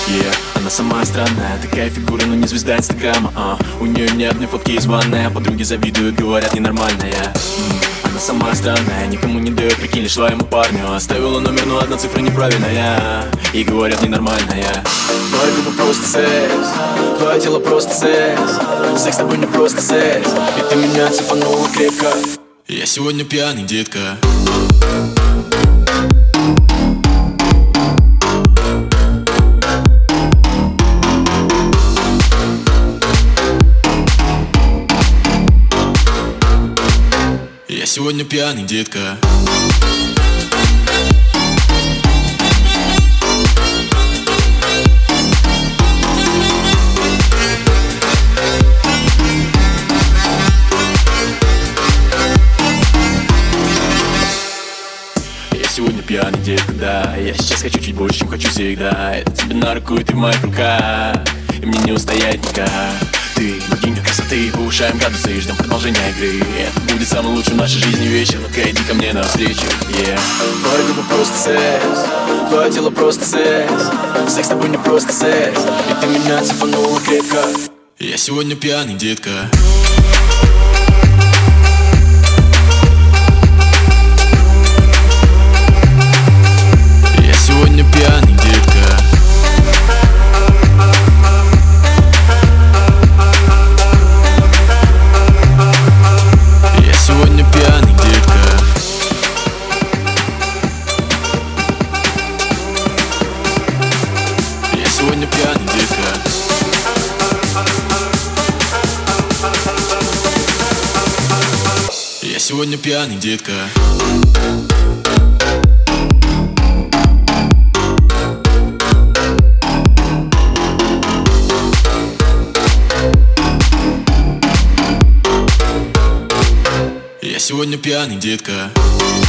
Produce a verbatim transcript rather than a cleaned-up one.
Yeah, она самая странная, такая фигура, но не звезда инстаграма. а. У нее ни одной фотки из ванной, а подруги завидуют, говорят, ненормальная. М, Она самая странная, никому не дает, прикинь, лишь своему парню. Оставила номер, но одна цифра неправильная, и говорят, ненормальная. Твои губы просто секс, твое тело просто секс. Секс с тобой не просто секс, и ты меня цепанула крепко. Я сегодня пьяный, детка. Я сегодня пьяный, детка. Я сегодня пьяный, детка, да. Я сейчас хочу чуть больше, чем хочу всегда. Это тебе на руку, и ты в моих руках, и мне не устоять никак. Ты богиня красоты, повышаем градусы и ждем продолжения игры. Это будет самый лучший в нашей жизни вечер. Ну-ка иди ко мне навстречу, yeah. Твои губы просто секс, твое тело просто секс. Секс с тобой не просто секс, и ты меня цепанула крепко. Я сегодня пьяный, детка. Я сегодня пьяный, детка. Я сегодня пьяный, детка. Я сегодня пьяный, детка. Я сегодня пьяный, детка. Я сегодня пьяный, детка.